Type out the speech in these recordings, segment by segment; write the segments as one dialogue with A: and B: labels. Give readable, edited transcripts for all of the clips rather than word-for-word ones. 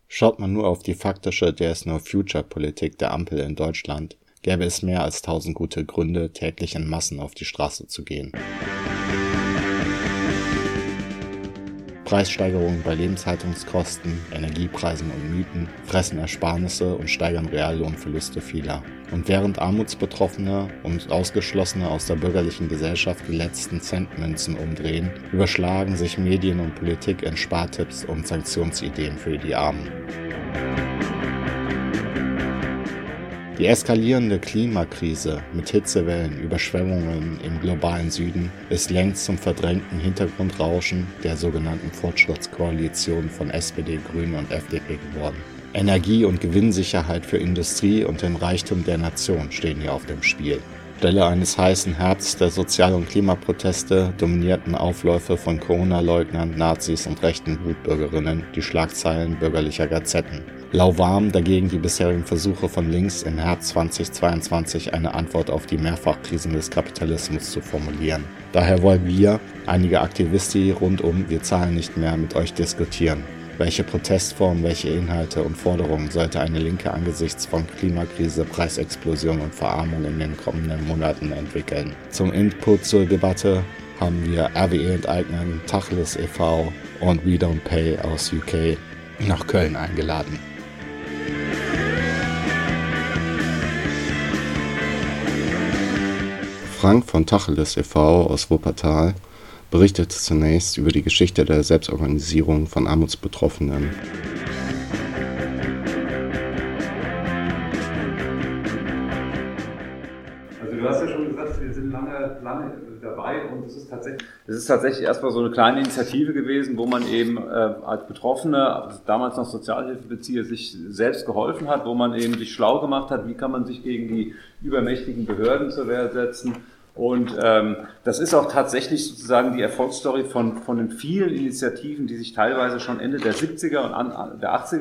A: Schaut man nur auf die faktische There-is-no-future-Politik der Ampel in Deutschland, gäbe es mehr als 1000 gute Gründe, täglich in Massen auf die Straße zu gehen. Preissteigerungen bei Lebenshaltungskosten, Energiepreisen und Mieten fressen Ersparnisse und steigern Reallohnverluste vieler. Und während Armutsbetroffene und Ausgeschlossene aus der bürgerlichen Gesellschaft die letzten Centmünzen umdrehen, überschlagen sich Medien und Politik in Spartipps und Sanktionsideen für die Armen. Die eskalierende Klimakrise mit Hitzewellen, Überschwemmungen im globalen Süden ist längst zum verdrängten Hintergrundrauschen der sogenannten Fortschrittskoalition von SPD, Grünen und FDP geworden. Energie- und Gewinnsicherheit für Industrie und den Reichtum der Nation stehen hier auf dem Spiel. Anstelle eines heißen Herbsts der Sozial- und Klimaproteste dominierten Aufläufe von Corona-Leugnern, Nazis und rechten Wutbürgerinnen die Schlagzeilen bürgerlicher Gazetten. Lauwarm dagegen die bisherigen Versuche von links im Herbst 2022 eine Antwort auf die Mehrfachkrisen des Kapitalismus zu formulieren. Daher wollen wir, einige Aktivisti rund um Wir zahlen nicht mehr, mit euch diskutieren. Welche Protestformen, welche Inhalte und Forderungen sollte eine Linke angesichts von Klimakrise, Preisexplosion und Verarmung in den kommenden Monaten entwickeln? Zum Input zur Debatte haben wir RWE enteignen, Tacheles e.V. und We Don't Pay aus UK nach Köln eingeladen. Frank von Tacheles e.V. aus Wuppertal berichtete zunächst über die Geschichte der Selbstorganisierung von Armutsbetroffenen.
B: Also du hast ja schon gesagt, wir sind lange dabei und es ist tatsächlich erstmal so eine kleine Initiative gewesen, wo man eben als Betroffene, damals noch Sozialhilfebezieher, sich selbst geholfen hat, wo man eben sich schlau gemacht hat, wie kann man sich gegen die übermächtigen Behörden zur Wehr setzen. Und das ist auch tatsächlich sozusagen die Erfolgsstory von den vielen Initiativen, die sich teilweise schon Ende der 70er und Anfang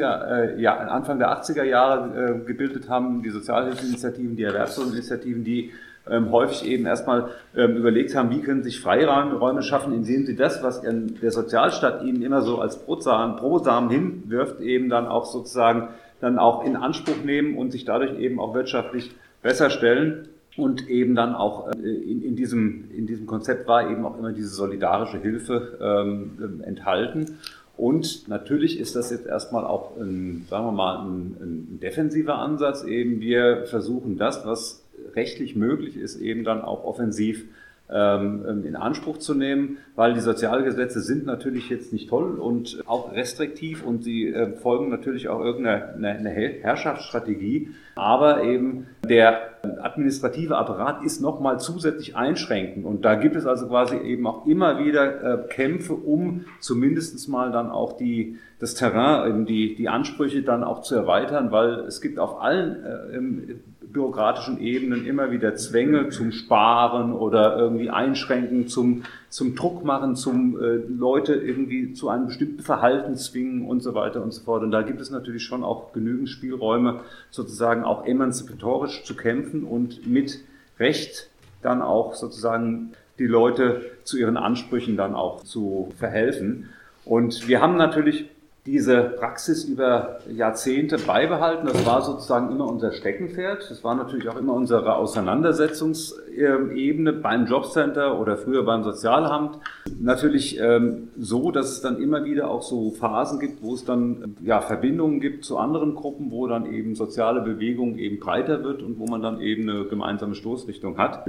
B: der 80er Jahre gebildet haben, die Sozialhilfeinitiativen, die Erwerbsloseninitiativen, die häufig eben erstmal überlegt haben, wie können sich Freiräume schaffen, indem sie das, was der Sozialstaat ihnen immer so als Brosamen hinwirft, eben dann auch sozusagen dann auch in Anspruch nehmen und sich dadurch eben auch wirtschaftlich besser stellen. Und eben dann auch in diesem Konzept war eben auch immer diese solidarische Hilfe enthalten. Und natürlich ist das jetzt erstmal auch ein defensiver Ansatz. Eben wir versuchen das, was rechtlich möglich ist, eben dann auch offensiv in Anspruch zu nehmen, weil die Sozialgesetze sind natürlich jetzt nicht toll und auch restriktiv und sie folgen natürlich auch irgendeine Herrschaftsstrategie, aber eben der administrative Apparat ist nochmal zusätzlich einschränkend und da gibt es also quasi eben auch immer wieder Kämpfe, um zumindest mal dann auch das Terrain, die Ansprüche dann auch zu erweitern, weil es gibt auf allen bürokratischen Ebenen immer wieder Zwänge zum Sparen oder irgendwie Einschränken, zum Druck machen, zum Leute irgendwie zu einem bestimmten Verhalten zwingen und so weiter und so fort. Und da gibt es natürlich schon auch genügend Spielräume, sozusagen auch emanzipatorisch zu kämpfen und mit Recht dann auch sozusagen die Leute zu ihren Ansprüchen dann auch zu verhelfen. Und wir haben natürlich diese Praxis über Jahrzehnte beibehalten. Das war sozusagen immer unser Steckenpferd. Das war natürlich auch immer unsere Auseinandersetzungsebene beim Jobcenter oder früher beim Sozialamt. Natürlich so, dass es dann immer wieder auch so Phasen gibt, wo es dann Verbindungen gibt zu anderen Gruppen, wo dann eben soziale Bewegung eben breiter wird und wo man dann eben eine gemeinsame Stoßrichtung hat.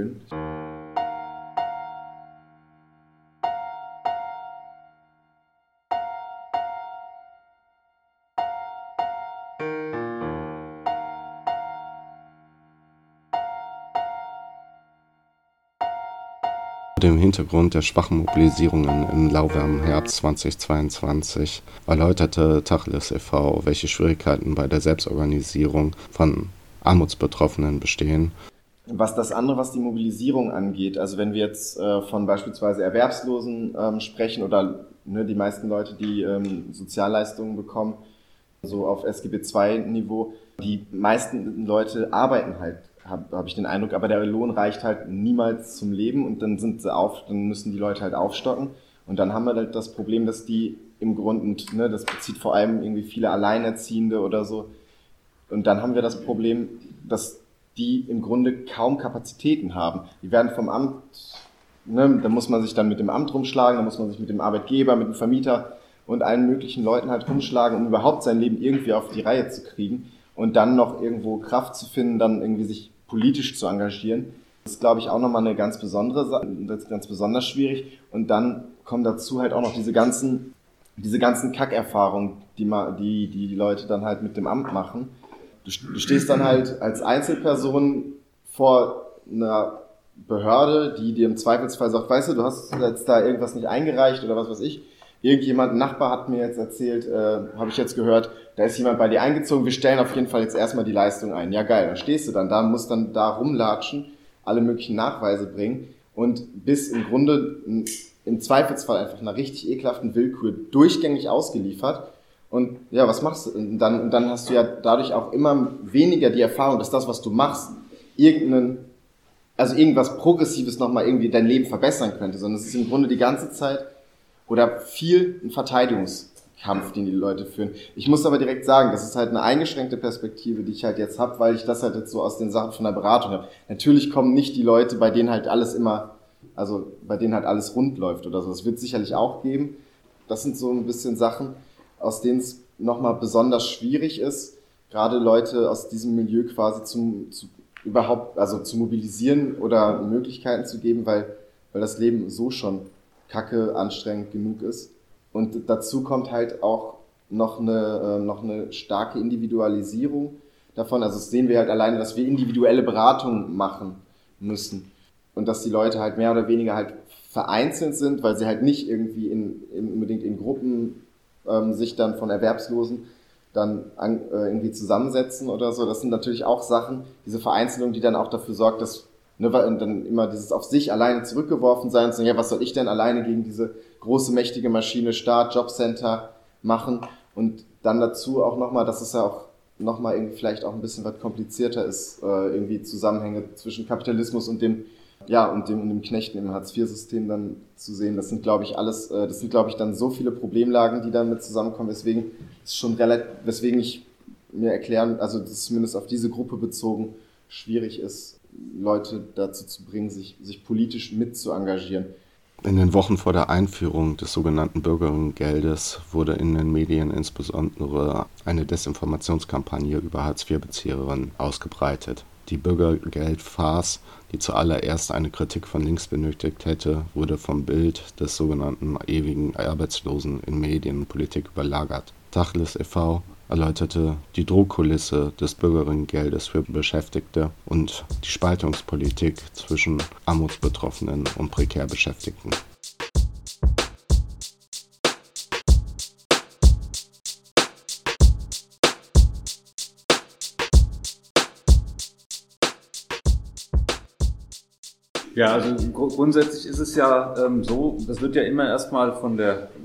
A: Vor dem Hintergrund der schwachen Mobilisierungen im lauwarmen Herbst 2022 erläuterte Tacheles e.V., welche Schwierigkeiten bei der Selbstorganisierung von Armutsbetroffenen bestehen.
C: Was das andere, was die Mobilisierung angeht, also wenn wir jetzt von beispielsweise Erwerbslosen sprechen oder die meisten Leute, die Sozialleistungen bekommen, so auf SGB-II-Niveau, die meisten Leute arbeiten halt, habe ich den Eindruck, aber der Lohn reicht halt niemals zum Leben und dann müssen die Leute halt aufstocken und dann haben wir halt das Problem, dass die im Grunde, ne, das bezieht vor allem irgendwie viele Alleinerziehende oder so. Und dann haben wir das Problem, dass die im Grunde kaum Kapazitäten haben. Die werden vom Amt, ne, da muss man sich dann mit dem Amt rumschlagen, da muss man sich mit dem Arbeitgeber, mit dem Vermieter und allen möglichen Leuten halt rumschlagen, um überhaupt sein Leben irgendwie auf die Reihe zu kriegen und dann noch irgendwo Kraft zu finden, dann irgendwie sich politisch zu engagieren. Das ist, glaube ich, auch nochmal eine ganz besondere Sache, das ist ganz besonders schwierig. Und dann kommen dazu halt auch noch diese ganzen Kackerfahrungen, die Leute dann halt mit dem Amt machen. Du stehst dann halt als Einzelperson vor einer Behörde, die dir im Zweifelsfall sagt, weißt du, du hast jetzt da irgendwas nicht eingereicht oder was weiß ich. Ein Nachbar hat mir jetzt erzählt, habe ich jetzt gehört, da ist jemand bei dir eingezogen, wir stellen auf jeden Fall jetzt erstmal die Leistung ein. Ja geil, dann stehst du dann da, musst dann da rumlatschen, alle möglichen Nachweise bringen und bist im Grunde im Zweifelsfall einfach einer richtig ekelhaften Willkür durchgängig ausgeliefert. Und ja, was machst du? Und dann hast du ja dadurch auch immer weniger die Erfahrung, dass das, was du machst, irgendwas Progressives nochmal irgendwie dein Leben verbessern könnte, sondern es ist im Grunde die ganze Zeit oder viel ein Verteidigungskampf, den die Leute führen. Ich muss aber direkt sagen, das ist halt eine eingeschränkte Perspektive, die ich halt jetzt habe, weil ich das halt jetzt so aus den Sachen von der Beratung habe. Natürlich kommen nicht die Leute, bei denen halt alles rund läuft oder so. Das wird es sicherlich auch geben. Das sind so ein bisschen Sachen, aus denen es nochmal besonders schwierig ist, gerade Leute aus diesem Milieu quasi zu mobilisieren oder Möglichkeiten zu geben, weil das Leben so schon kacke, anstrengend genug ist. Und dazu kommt halt auch noch eine starke Individualisierung davon. Also das sehen wir halt alleine, dass wir individuelle Beratungen machen müssen. Und dass die Leute halt mehr oder weniger halt vereinzelt sind, weil sie halt nicht irgendwie unbedingt in Gruppen sich dann von Erwerbslosen dann irgendwie zusammensetzen oder so. Das sind natürlich auch Sachen, diese Vereinzelung, die dann auch dafür sorgt, dass dann immer dieses auf sich alleine zurückgeworfen sein und sagen, ja, was soll ich denn alleine gegen diese große, mächtige Maschine Staat, Jobcenter machen? Und dann dazu auch nochmal, dass es ja auch nochmal irgendwie vielleicht auch ein bisschen was komplizierter ist, irgendwie Zusammenhänge zwischen Kapitalismus und dem Knechten im Hartz-IV-System dann zu sehen. Das sind, glaube ich, dann so viele Problemlagen, die dann mit zusammenkommen, weswegen ich mir erklären, also das ist zumindest auf diese Gruppe bezogen, schwierig ist, Leute dazu zu bringen, sich politisch mit zu engagieren.
A: In den Wochen vor der Einführung des sogenannten Bürgergeldes wurde in den Medien insbesondere eine Desinformationskampagne über Hartz-IV-Bezieherinnen ausgebreitet. Die Bürgergeldfarce, die zuallererst eine Kritik von links benötigt hätte, wurde vom Bild des sogenannten ewigen Arbeitslosen in Medien und Politik überlagert. Tacheles e.V. erläuterte die Drohkulisse des Bürgerinnengeldes für Beschäftigte und die Spaltungspolitik zwischen Armutsbetroffenen und prekär Beschäftigten.
B: Ja, also grundsätzlich ist es ja so, das wird ja immer erstmal von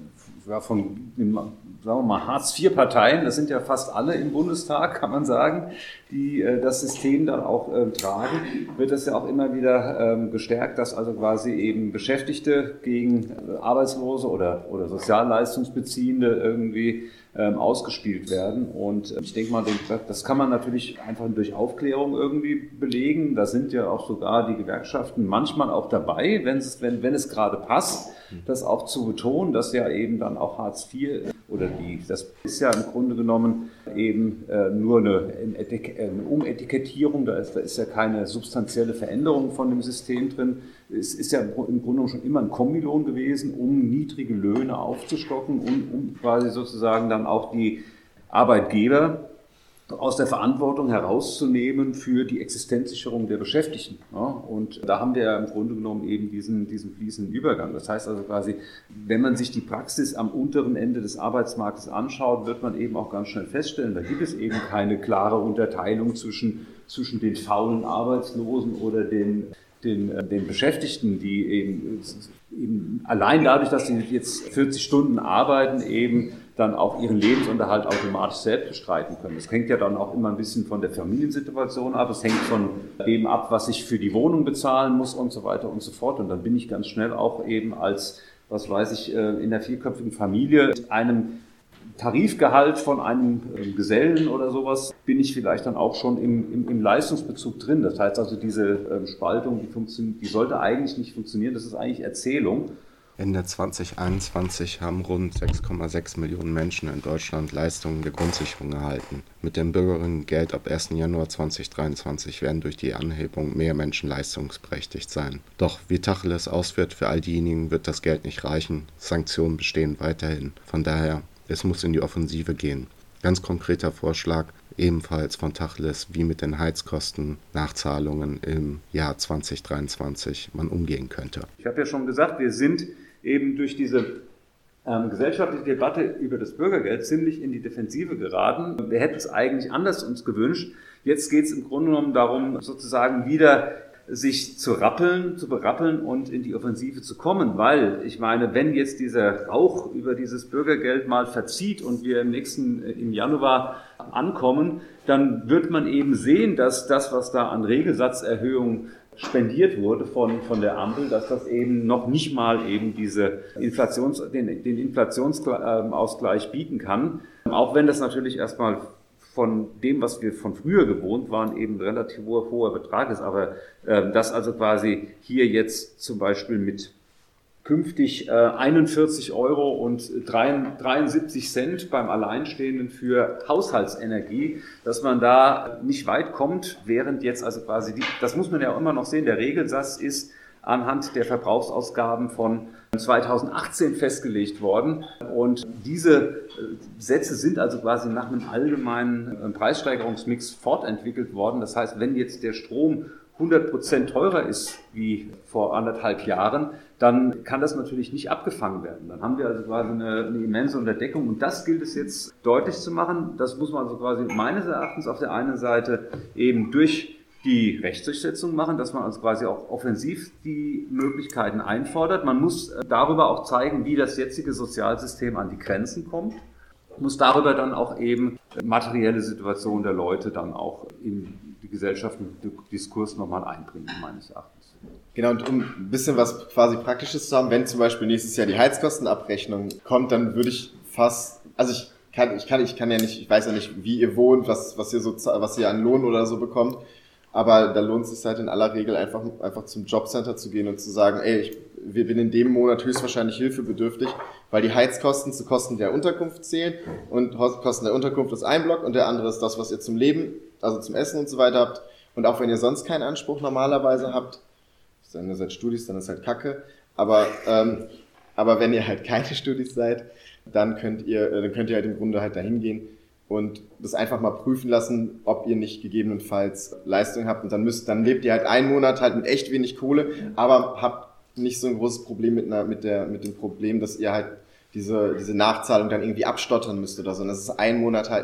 B: sagen wir mal, Hartz-IV-Parteien, das sind ja fast alle im Bundestag, kann man sagen, die das System dann auch tragen, wird das ja auch immer wieder gestärkt, dass also quasi eben Beschäftigte gegen Arbeitslose oder Sozialleistungsbeziehende irgendwie ausgespielt werden. Und ich denke mal, das kann man natürlich einfach durch Aufklärung irgendwie belegen. Da sind ja auch sogar die Gewerkschaften manchmal auch dabei, wenn es gerade passt, das auch zu betonen, dass ja eben dann auch Hartz IV das ist ja im Grunde genommen eben nur eine Umetikettierung, da ist ja keine substanzielle Veränderung von dem System drin. Es ist ja im Grunde genommen schon immer ein Kombilohn gewesen, um niedrige Löhne aufzustocken und um quasi sozusagen dann auch die Arbeitgeber aus der Verantwortung herauszunehmen für die Existenzsicherung der Beschäftigten. Ja, und da haben wir ja im Grunde genommen eben diesen fließenden Übergang. Das heißt also quasi, wenn man sich die Praxis am unteren Ende des Arbeitsmarktes anschaut, wird man eben auch ganz schnell feststellen, da gibt es eben keine klare Unterteilung zwischen den faulen Arbeitslosen oder den Beschäftigten, die eben allein dadurch, dass sie jetzt 40 Stunden arbeiten, eben dann auch ihren Lebensunterhalt automatisch selbst bestreiten können. Das hängt ja dann auch immer ein bisschen von der Familiensituation ab, es hängt von dem ab, was ich für die Wohnung bezahlen muss und so weiter und so fort. Und dann bin ich ganz schnell auch eben als was weiß ich, in einer 4-köpfigen Familie mit einem Tarifgehalt von einem Gesellen oder sowas, bin ich vielleicht dann auch schon im Leistungsbezug drin. Das heißt also, diese Spaltung, die sollte eigentlich nicht funktionieren. Das ist eigentlich Erzählung.
A: Ende 2021 haben rund 6,6 Millionen Menschen in Deutschland Leistungen der Grundsicherung erhalten. Mit dem Bürgerinnengeld ab 1. Januar 2023 werden durch die Anhebung mehr Menschen leistungsberechtigt sein. Doch wie Tacheles ausführt, für all diejenigen wird das Geld nicht reichen. Sanktionen bestehen weiterhin. Von daher, es muss in die Offensive gehen. Ganz konkreter Vorschlag, ebenfalls von Tacheles, wie mit den Heizkosten, Nachzahlungen im Jahr 2023 man umgehen könnte.
B: Ich habe ja schon gesagt, wir sind eben durch diese gesellschaftliche Debatte über das Bürgergeld ziemlich in die Defensive geraten. Wir hätten es eigentlich anders uns gewünscht. Jetzt geht es im Grunde genommen darum, sozusagen wieder sich zu berappeln und in die Offensive zu kommen, weil ich meine, wenn jetzt dieser Rauch über dieses Bürgergeld mal verzieht und wir im Januar ankommen, dann wird man eben sehen, dass das, was da an Regelsatzerhöhungen spendiert wurde von der Ampel, dass das eben noch nicht mal eben den Inflationsausgleich bieten kann. Auch wenn das natürlich erstmal von dem, was wir von früher gewohnt waren, eben relativ hoher Betrag ist. Aber das also quasi hier jetzt zum Beispiel mit künftig 41 Euro und 73 Cent beim Alleinstehenden für Haushaltsenergie, dass man da nicht weit kommt, während jetzt also quasi, das muss man ja immer noch sehen, der Regelsatz ist anhand der Verbrauchsausgaben von 2018 festgelegt worden. Und diese Sätze sind also quasi nach einem allgemeinen Preissteigerungsmix fortentwickelt worden. Das heißt, wenn jetzt der Strom 100% teurer ist wie vor 1,5 Jahren, dann kann das natürlich nicht abgefangen werden. Dann haben wir also quasi eine immense Unterdeckung und das gilt es jetzt deutlich zu machen. Das muss man also quasi meines Erachtens auf der einen Seite eben durch die Rechtsdurchsetzung machen, dass man also quasi auch offensiv die Möglichkeiten einfordert. Man muss darüber auch zeigen, wie das jetzige Sozialsystem an die Grenzen kommt. Muss darüber dann auch eben materielle Situation der Leute dann auch in die gesellschaftlichen Diskurs nochmal einbringen, meines Erachtens.
C: Genau, und um ein bisschen was quasi Praktisches zu haben, wenn zum Beispiel nächstes Jahr die Heizkostenabrechnung kommt, dann würde ich fast, also ich weiß ja nicht, wie ihr wohnt, was ihr an Lohn oder so bekommt, aber da lohnt es sich halt in aller Regel einfach zum Jobcenter zu gehen und zu sagen, wir bin in dem Monat höchstwahrscheinlich hilfebedürftig, weil die Heizkosten zu Kosten der Unterkunft zählen und Kosten der Unterkunft ist ein Block und der andere ist das, was ihr zum Leben, also zum Essen und so weiter habt. Und auch wenn ihr sonst keinen Anspruch normalerweise habt, wenn ihr seid Studis, dann ist halt Kacke, aber wenn ihr halt keine Studis seid, dann könnt ihr halt im Grunde halt dahin gehen und das einfach mal prüfen lassen, ob ihr nicht gegebenenfalls Leistung habt und dann lebt ihr halt einen Monat halt mit echt wenig Kohle, aber habt nicht so ein großes Problem mit dem Problem, dass ihr halt diese Nachzahlung dann irgendwie abstottern müsst oder so. Und das ist ein Monat halt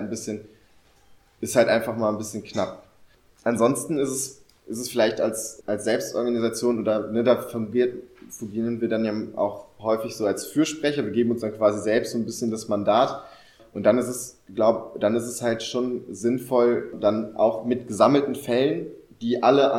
C: ist halt einfach mal ein bisschen knapp. Ansonsten ist es vielleicht als Selbstorganisation oder da fungieren wir dann ja auch häufig so als Fürsprecher. Wir geben uns dann quasi selbst so ein bisschen das Mandat. Und dann ist es halt schon sinnvoll, dann auch mit gesammelten Fällen, die alle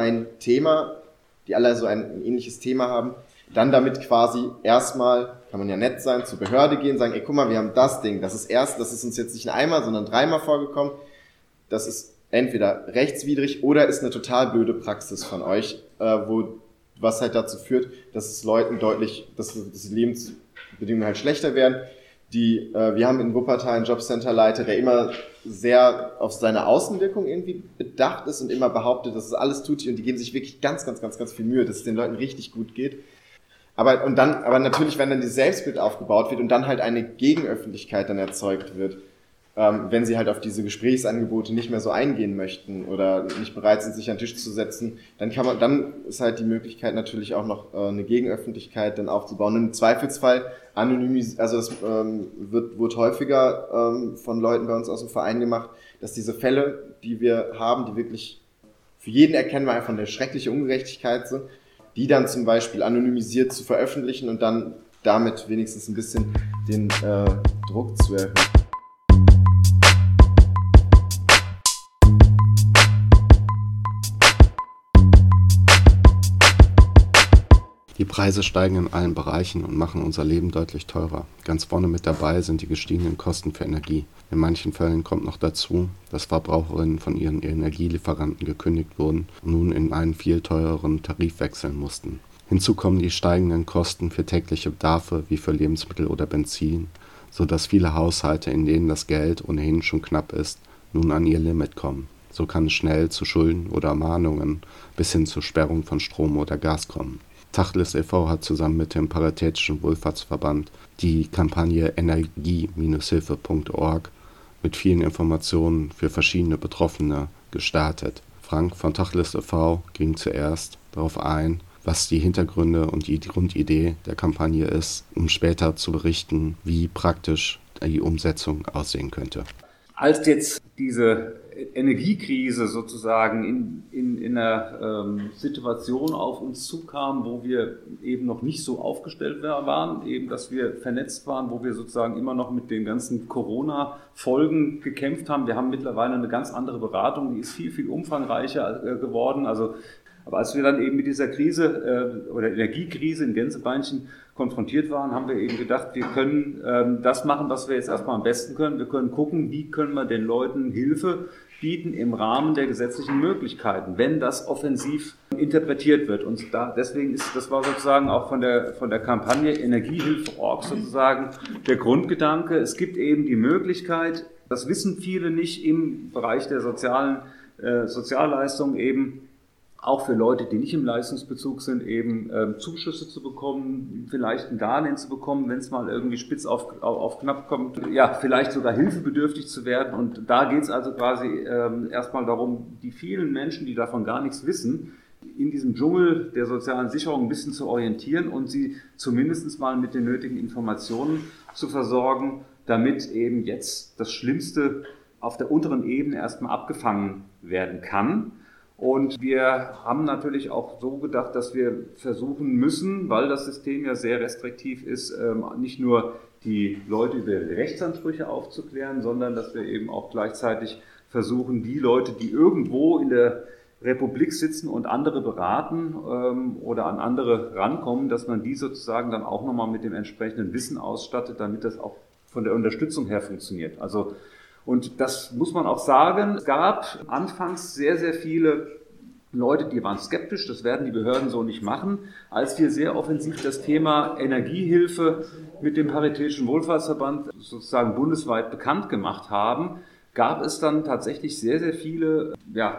C: so ein ähnliches Thema haben, dann damit quasi erstmal, kann man ja nett sein, zur Behörde gehen, sagen, guck mal, wir haben das Ding, das ist uns jetzt nicht einmal, sondern 3-mal vorgekommen, das ist entweder rechtswidrig oder ist eine total blöde Praxis von euch, was halt dazu führt, dass es Leuten dass die Lebensbedingungen halt schlechter werden. Wir haben in Wuppertal einen Jobcenterleiter, der immer sehr auf seine Außenwirkung irgendwie bedacht ist und immer behauptet, dass es alles tut und die geben sich wirklich ganz, ganz, ganz, ganz viel Mühe, dass es den Leuten richtig gut geht. Aber natürlich, wenn dann dieses Selbstbild aufgebaut wird und dann halt eine Gegenöffentlichkeit dann erzeugt wird, wenn sie halt auf diese Gesprächsangebote nicht mehr so eingehen möchten oder nicht bereit sind, sich an den Tisch zu setzen, dann ist halt die Möglichkeit natürlich auch noch eine Gegenöffentlichkeit dann aufzubauen. Und im Zweifelsfall das wird häufiger von Leuten bei uns aus dem Verein gemacht, dass diese Fälle, die wir haben, die wirklich für jeden erkennbar einfach eine schreckliche Ungerechtigkeit sind, die dann zum Beispiel anonymisiert zu veröffentlichen und dann damit wenigstens ein bisschen den Druck zu erhöhen.
A: Die Preise steigen in allen Bereichen und machen unser Leben deutlich teurer. Ganz vorne mit dabei sind die gestiegenen Kosten für Energie. In manchen Fällen kommt noch dazu, dass Verbraucherinnen von ihren Energielieferanten gekündigt wurden und nun in einen viel teureren Tarif wechseln mussten. Hinzu kommen die steigenden Kosten für tägliche Bedarfe wie für Lebensmittel oder Benzin, sodass viele Haushalte, in denen das Geld ohnehin schon knapp ist, nun an ihr Limit kommen. So kann es schnell zu Schulden oder Mahnungen bis hin zur Sperrung von Strom oder Gas kommen. Tacheles e.V. hat zusammen mit dem Paritätischen Wohlfahrtsverband die Kampagne energie-hilfe.org mit vielen Informationen für verschiedene Betroffene gestartet. Frank von Tacheles e.V. ging zuerst darauf ein, was die Hintergründe und die Grundidee der Kampagne ist, um später zu berichten, wie praktisch die Umsetzung aussehen könnte.
B: Als jetzt diese Energiekrise sozusagen in einer Situation auf uns zukam, wo wir eben noch nicht so aufgestellt waren, eben dass wir vernetzt waren, wo wir sozusagen immer noch mit den ganzen Corona-Folgen gekämpft haben. Wir haben mittlerweile eine ganz andere Beratung, die ist viel, viel umfangreicher geworden. Aber als wir dann eben mit dieser Krise oder Energiekrise in Gänsebeinchen konfrontiert waren, haben wir eben gedacht, wir können das machen, was wir jetzt erstmal am besten können. Wir können gucken, wie können wir den Leuten Hilfe bieten im Rahmen der gesetzlichen Möglichkeiten, wenn das offensiv interpretiert wird. Und deswegen das war sozusagen auch von der Kampagne Energiehilfe.org sozusagen der Grundgedanke. Es gibt eben die Möglichkeit, das wissen viele nicht, im Bereich der Sozialleistungen eben auch für Leute, die nicht im Leistungsbezug sind, eben Zuschüsse zu bekommen, vielleicht ein Darlehen zu bekommen, wenn es mal irgendwie spitz auf knapp kommt, ja, vielleicht sogar hilfebedürftig zu werden. Und da geht es also quasi erstmal darum, die vielen Menschen, die davon gar nichts wissen, in diesem Dschungel der sozialen Sicherung ein bisschen zu orientieren und sie zumindest mal mit den nötigen Informationen zu versorgen, damit eben jetzt das Schlimmste auf der unteren Ebene erstmal abgefangen werden kann. Und wir haben natürlich auch so gedacht, dass wir versuchen müssen, weil das System ja sehr restriktiv ist, nicht nur die Leute über ihre Rechtsansprüche aufzuklären, sondern dass wir eben auch gleichzeitig versuchen, die Leute, die irgendwo in der Republik sitzen und andere beraten oder an andere rankommen, dass man die sozusagen dann auch nochmal mit dem entsprechenden Wissen ausstattet, damit das auch von der Unterstützung her funktioniert. Und das muss man auch sagen, es gab anfangs sehr, sehr viele Leute, die waren skeptisch, das werden die Behörden so nicht machen. Als wir sehr offensiv das Thema Energiehilfe mit dem Paritätischen Wohlfahrtsverband sozusagen bundesweit bekannt gemacht haben, gab es dann tatsächlich sehr, sehr viele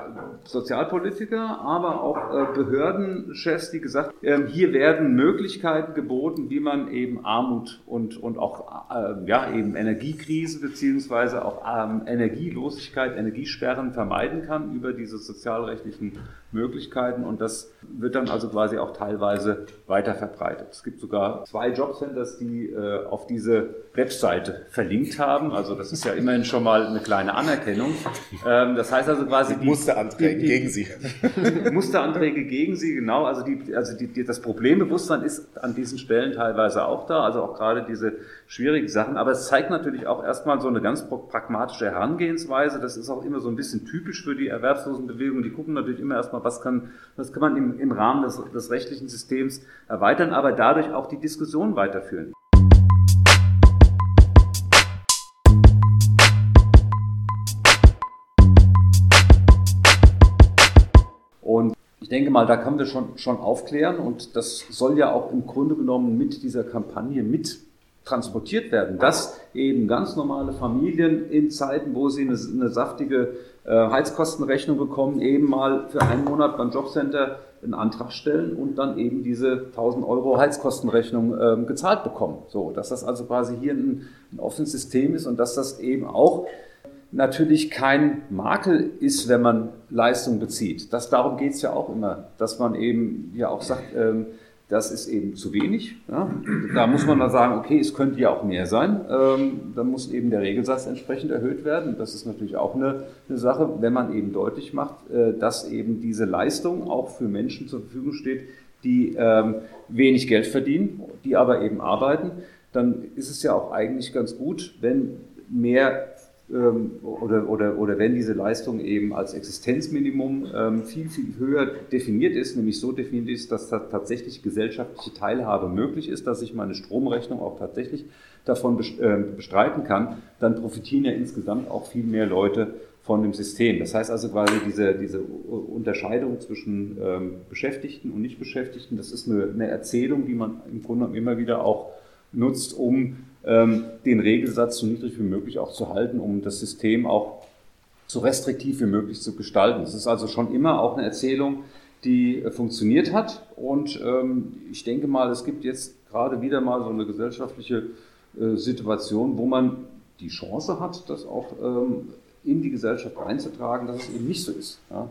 B: Sozialpolitiker, aber auch Behördenchefs, die gesagt haben, hier werden Möglichkeiten geboten, wie man eben Armut und auch eben Energiekrise beziehungsweise auch Energielosigkeit, Energiesperren vermeiden kann über diese sozialrechtlichen Möglichkeiten, und das wird dann also quasi auch teilweise weiter verbreitet. Es gibt sogar 2 Jobcenters, die auf diese Webseite verlinkt haben, also das ist ja immerhin schon mal eine kleine Anerkennung. Das heißt also quasi
C: Musteranträge gegen Sie.
B: Musteranträge gegen Sie, genau. Also das Problembewusstsein ist an diesen Stellen teilweise auch da, also auch gerade diese schwierigen Sachen. Aber es zeigt natürlich auch erstmal so eine ganz pragmatische Herangehensweise. Das ist auch immer so ein bisschen typisch für die Erwerbslosenbewegung. Die gucken natürlich immer erstmal, was kann man im Rahmen des rechtlichen Systems erweitern, aber dadurch auch die Diskussion weiterführen. Und ich denke mal, da können wir schon aufklären, und das soll ja auch im Grunde genommen mit dieser Kampagne mit transportiert werden, dass eben ganz normale Familien in Zeiten, wo sie eine saftige Heizkostenrechnung bekommen, eben mal für einen Monat beim Jobcenter einen Antrag stellen und dann eben diese 1.000 € Heizkostenrechnung gezahlt bekommen. So, dass das also quasi hier ein offenes System ist und dass das eben auch natürlich kein Makel ist, wenn man Leistung bezieht. Darum geht es ja auch immer, dass man eben ja auch sagt, das ist eben zu wenig. Ja? Da muss man dann sagen, okay, es könnte ja auch mehr sein. Dann muss eben der Regelsatz entsprechend erhöht werden. Das ist natürlich auch eine Sache, wenn man eben deutlich macht, dass eben diese Leistung auch für Menschen zur Verfügung steht, die wenig Geld verdienen, die aber eben arbeiten. Dann ist es ja auch eigentlich ganz gut, wenn mehr oder wenn diese Leistung eben als Existenzminimum viel höher definiert ist, nämlich so definiert ist, dass tatsächlich gesellschaftliche Teilhabe möglich ist, dass ich meine Stromrechnung auch tatsächlich davon bestreiten kann, dann profitieren ja insgesamt auch viel mehr Leute von dem System. Das heißt also quasi diese Unterscheidung zwischen Beschäftigten und Nichtbeschäftigten, das ist eine Erzählung, die man im Grunde immer wieder auch nutzt, um den Regelsatz so niedrig wie möglich auch zu halten, um das System auch so restriktiv wie möglich zu gestalten. Das ist also schon immer auch eine Erzählung, die funktioniert hat, und ich denke mal, es gibt jetzt gerade wieder mal so eine gesellschaftliche Situation, wo man die Chance hat, das auch in die Gesellschaft einzutragen, dass es eben nicht so ist. Ja.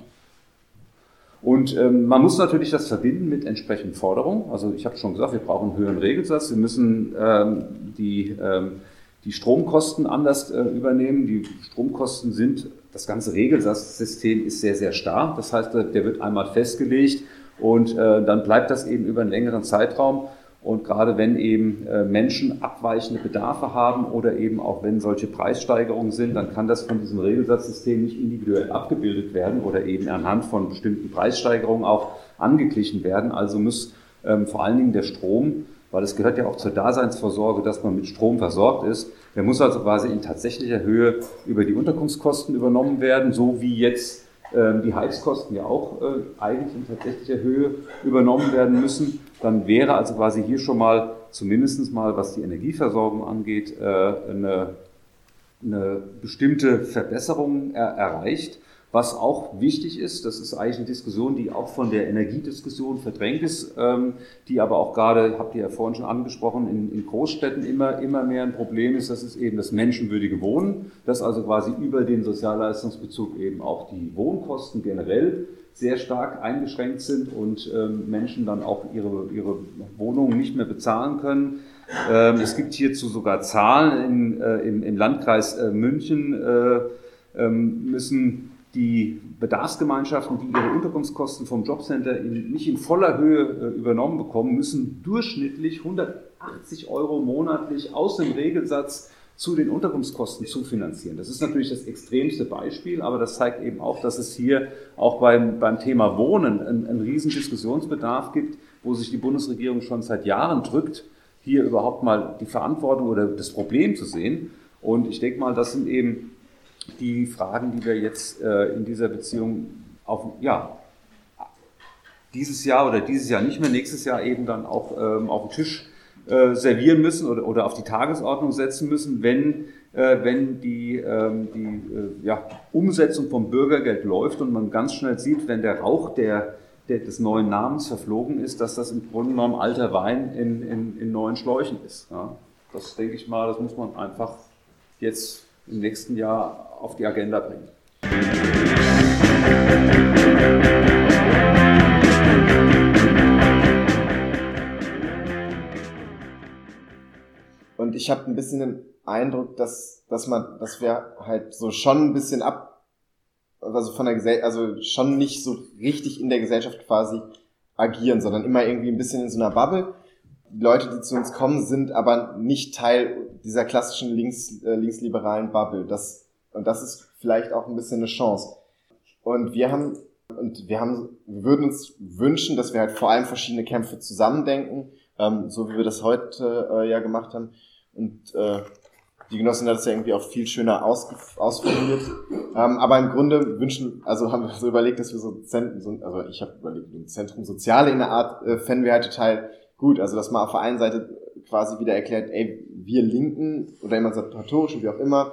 B: Und man muss natürlich das verbinden mit entsprechenden Forderungen. Also ich habe schon gesagt, wir brauchen einen höheren Regelsatz. Wir müssen die Stromkosten anders übernehmen. Die Stromkosten das ganze Regelsatzsystem ist sehr, sehr starr. Das heißt, der wird einmal festgelegt und dann bleibt das eben über einen längeren Zeitraum. Und gerade wenn eben Menschen abweichende Bedarfe haben oder eben auch wenn solche Preissteigerungen sind, dann kann das von diesem Regelsatzsystem nicht individuell abgebildet werden oder eben anhand von bestimmten Preissteigerungen auch angeglichen werden. Also muss vor allen Dingen der Strom, weil es gehört ja auch zur Daseinsvorsorge, dass man mit Strom versorgt ist, der muss also quasi in tatsächlicher Höhe über die Unterkunftskosten übernommen werden, so wie jetzt die Heizkosten ja auch eigentlich in tatsächlicher Höhe übernommen werden müssen. Dann wäre also quasi hier schon mal, zumindest mal, was die Energieversorgung angeht, eine bestimmte Verbesserung erreicht. Was auch wichtig ist, das ist eigentlich eine Diskussion, die auch von der Energiediskussion verdrängt ist, die aber auch gerade, habt ihr ja vorhin schon angesprochen, in Großstädten immer mehr ein Problem ist, das ist eben das menschenwürdige Wohnen, dass also quasi über den Sozialleistungsbezug eben auch die Wohnkosten generell sehr stark eingeschränkt sind und Menschen dann auch ihre Wohnungen nicht mehr bezahlen können. Es gibt hierzu sogar Zahlen im Landkreis München, müssen die Bedarfsgemeinschaften, die ihre Unterkunftskosten vom Jobcenter nicht in voller Höhe übernommen bekommen, müssen durchschnittlich 180 € monatlich aus dem Regelsatz zu den Unterkunftskosten zufinanzieren. Das ist natürlich das extremste Beispiel, aber das zeigt eben auch, dass es hier auch beim Thema Wohnen einen riesen Diskussionsbedarf gibt, wo sich die Bundesregierung schon seit Jahren drückt, hier überhaupt mal die Verantwortung oder das Problem zu sehen. Und ich denke mal, das sind eben die Fragen, die wir jetzt in dieser Beziehung dieses Jahr nicht mehr, nächstes Jahr eben dann auch auf den Tisch servieren müssen oder auf die Tagesordnung setzen müssen, wenn die Umsetzung vom Bürgergeld läuft und man ganz schnell sieht, wenn der Rauch des neuen Namens verflogen ist, dass das im Grunde genommen alter Wein in neuen Schläuchen ist. Ja. Das denke ich mal, das muss man einfach jetzt im nächsten Jahr auf die Agenda bringen.
C: Und ich habe ein bisschen den Eindruck, dass wir halt so schon ein bisschen also schon nicht so richtig in der Gesellschaft quasi agieren, sondern immer irgendwie ein bisschen in so einer Bubble. Die Leute, die zu uns kommen, sind aber nicht Teil dieser klassischen linksliberalen Bubble. Und das ist vielleicht auch ein bisschen eine Chance. Und wir würden uns wünschen, dass wir halt vor allem verschiedene Kämpfe zusammendenken, so wie wir das heute ja gemacht haben. Und die Genossin hat das ja irgendwie auch viel schöner ausformuliert. Aber im Grunde haben wir so überlegt, dass wir ich habe überlegt, ein Zentrum Soziale in der Art fänden wir halt total gut. Also dass man auf der einen Seite quasi wieder erklärt, wir Linken oder emanzipatorische, wie auch immer,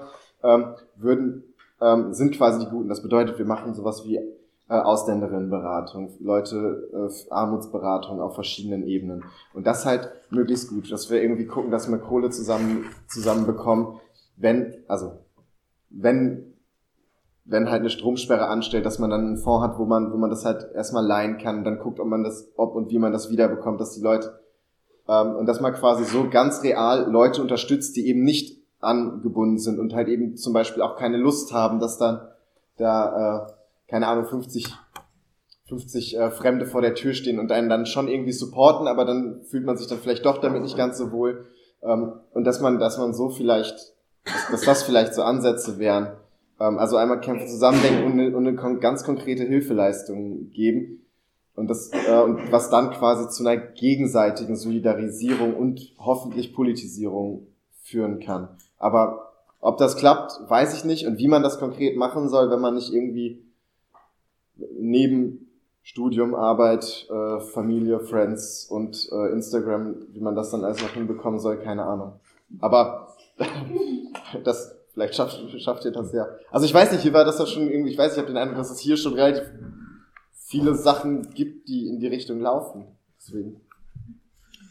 C: sind quasi die Guten. Das bedeutet, wir machen sowas wie Ausländerinnenberatung, Armutsberatung auf verschiedenen Ebenen. Und das halt möglichst gut, dass wir irgendwie gucken, dass wir Kohle zusammenbekommen, wenn halt eine Stromsperre anstellt, dass man dann einen Fonds hat, wo man das halt erstmal leihen kann, dann guckt, ob und wie man das wiederbekommt, dass die Leute, und dass man quasi so ganz real Leute unterstützt, die eben nicht angebunden sind und halt eben zum Beispiel auch keine Lust haben, dass dann keine Ahnung, 50 Fremde vor der Tür stehen und einen dann schon irgendwie supporten, aber dann fühlt man sich dann vielleicht doch damit nicht ganz so wohl. Und dass man so vielleicht dass das vielleicht so Ansätze wären. Also einmal Kämpfe zusammendenken und eine ganz konkrete Hilfeleistung geben. Und und was dann quasi zu einer gegenseitigen Solidarisierung und hoffentlich Politisierung führen kann. Aber ob das klappt, weiß ich nicht. Und wie man das konkret machen soll, wenn man nicht irgendwie neben Studium, Arbeit, Familie, Friends und Instagram, wie man das dann alles noch hinbekommen soll, keine Ahnung. Aber vielleicht schafft ihr das ja. Also ich weiß nicht, hier war das doch schon irgendwie, ich habe den Eindruck, dass es hier schon relativ viele Sachen gibt, die in die Richtung laufen. Deswegen.